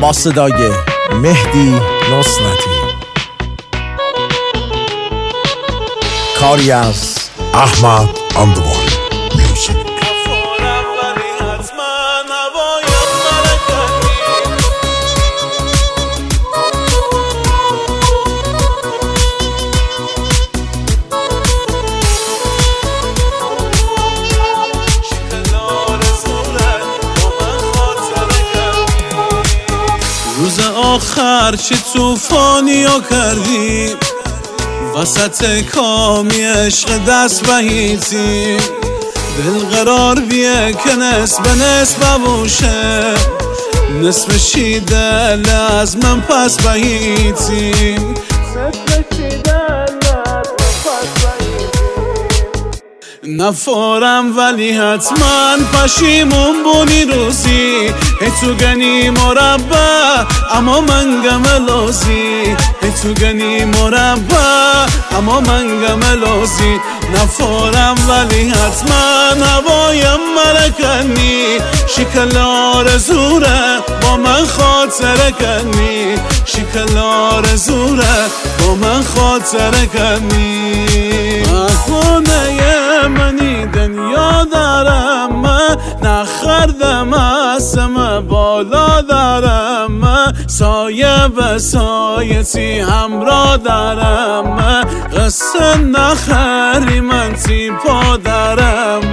با صدای مهدی نصرتی، کاری از احمد اندوان میوزیک. روز آخر چه توفانی ها کردیم، وسط کامی عشق دست بهیتیم. دل قرار بیه که نصف بوشه، نصف شی دل از من پس بهیتیم. نفارم ولی حتما پشیمون بونی روزی. هی تو گنی مربع اما من گملوزی، هی تو گنی مربع اما من گملوزی. نفارم ولی حتما هوایم ملکنی، شکل آرزوره با من خاطره کنی، شکل آرزوره با من خاطره کنی. خونه منی دنیا دارم، نخردم اسم بالا دارم، سایه به سایتی همراه دارم، قصه نخری من تیپا دارم.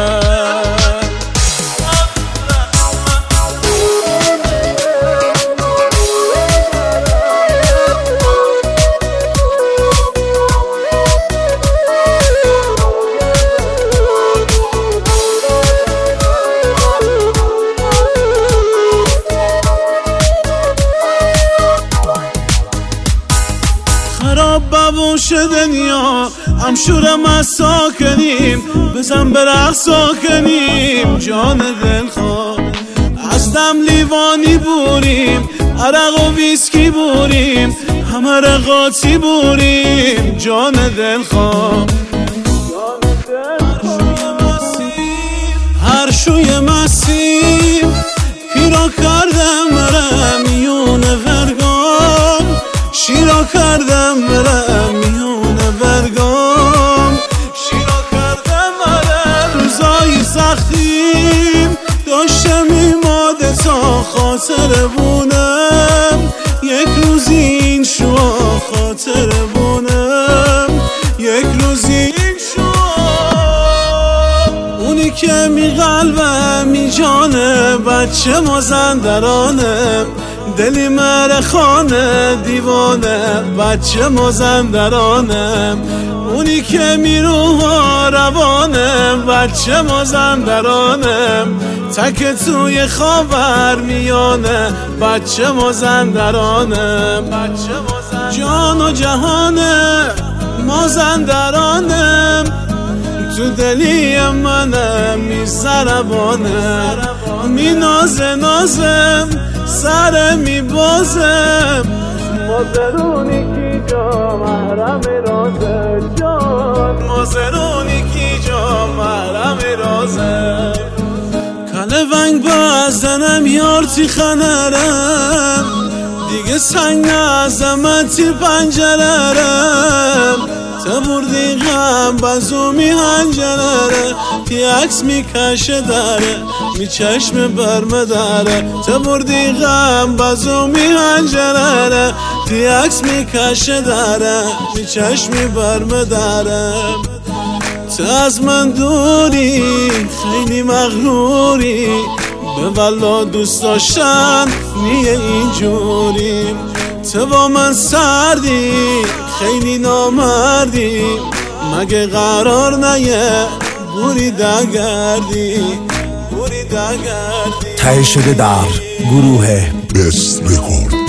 خراب ببوش دنیا هم شورم از ساکنیم، بزن برق ساکنیم جان دل خواه. از دم لیوانی بوریم، عرق و ویسکی بوریم، همه رقاطی بوریم جان دل خواه. هر شوی مسیم پیرا کردم مرم میونه ورگام، شیرا کردم مرم میونه ورگام، شیرا کردم مرم. روزای سختیم داشتم ایماده تا خاطر بونم، یک روزی این شوا خاطر بونم، یک روزی این شوا. اونی که می قلبم می جانه، بچه مازندرانه، دلی مر خانه دیوانه، بچه مازندرانه. اونی که می روح روانه، بچه مازندرانه، تک توی خاور میانه، بچه مازندرانه. جان و جهانه مازندرانه، تو دلی منه میزربانه، می نازم سر می بازم. مازرونی کی جا محرم رازه جان، مازرونی کی جا محرم رازه. کله ونگ بازنم یار تی خنرم، دیگه سنگ عظمتی پنجرم. تا بردی غم بزو می هنجره، تی عکس می کشه داره، می چشم برمه داره. تا بردی غم بزو می هنجره، تی عکس می کشه داره، می چشم برمه داره. تو از من دوری خیلی مغروری، به والا دوست داشتن نیه اینجوری. تو با من سردی خیلی نامردی، مگه قرار نیه بوری دگردی، بوری دگردی. تهیه شده در گروه بست رکورد.